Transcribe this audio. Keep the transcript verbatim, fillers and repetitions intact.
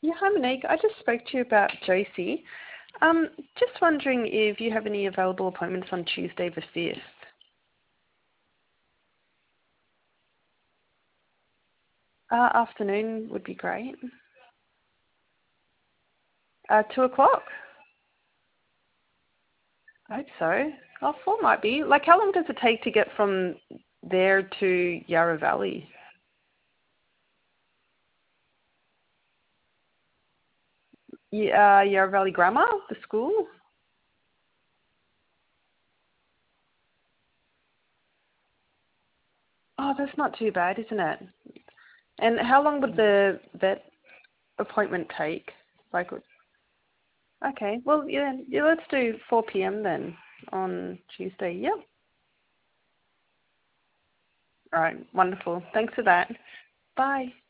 Yeah, hi Monique. I just spoke to you about Josie. Um, just wondering if you have any available appointments on Tuesday the fifth. Uh, afternoon would be great. Uh, two o'clock? I hope so. Oh, four might be. Like, how long does it take to get from there to Yarra Valley? Yeah, uh, Yarra Valley Grammar, the school? Oh, that's not too bad, isn't it? And how long would the vet appointment take? Like, okay, well, yeah, yeah, let's do four p m then on Tuesday. Yep. All right, wonderful. Thanks for that. Bye.